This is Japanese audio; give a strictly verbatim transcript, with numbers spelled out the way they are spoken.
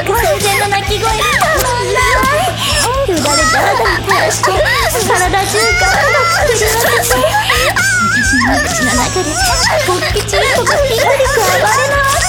く寸前の鳴き声たまんない。よだれだらだら垂らして体中ガクガク振り分けて、私の口の中でポッケチンコがピクピク暴れ回す。